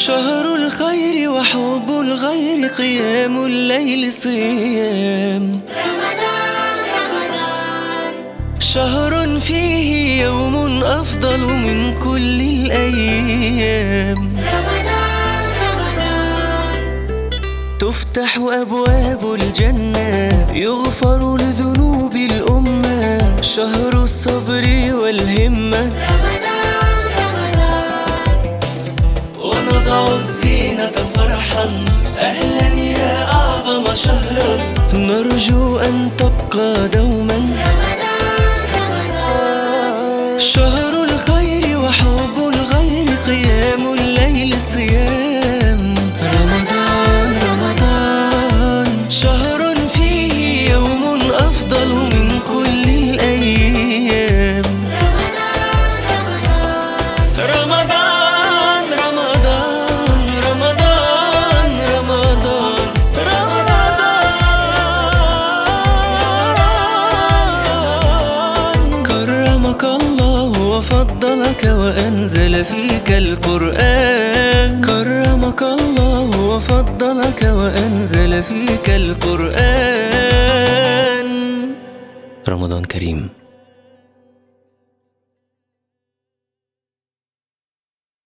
شهر الخير وحب الغير، قيام الليل صيام رمضان رمضان. شهر فيه يوم أفضل من كل الأيام. رمضان رمضان. تفتح أبواب الجنة، يغفر لذنوب الأمة، شهر الصبر والهمة. رمضان رمضان. ونضع الزينة فرحا، أهلا يا أعظم شهرا، نرجو أن تبقى دوما. رمضان رمضان. شهر الخير وحب الغير، قيام الليل صيام رمضان رمضان. شهر فيه يوم أفضل من كل الأيام. رمضان رمضان. رمضان رمضان رمضان رمضان. كرمك الله وفضلك وأنزل فيك القرآن. كرمك الله وفضلك وأنزل فيك القرآن. رمضان كريم.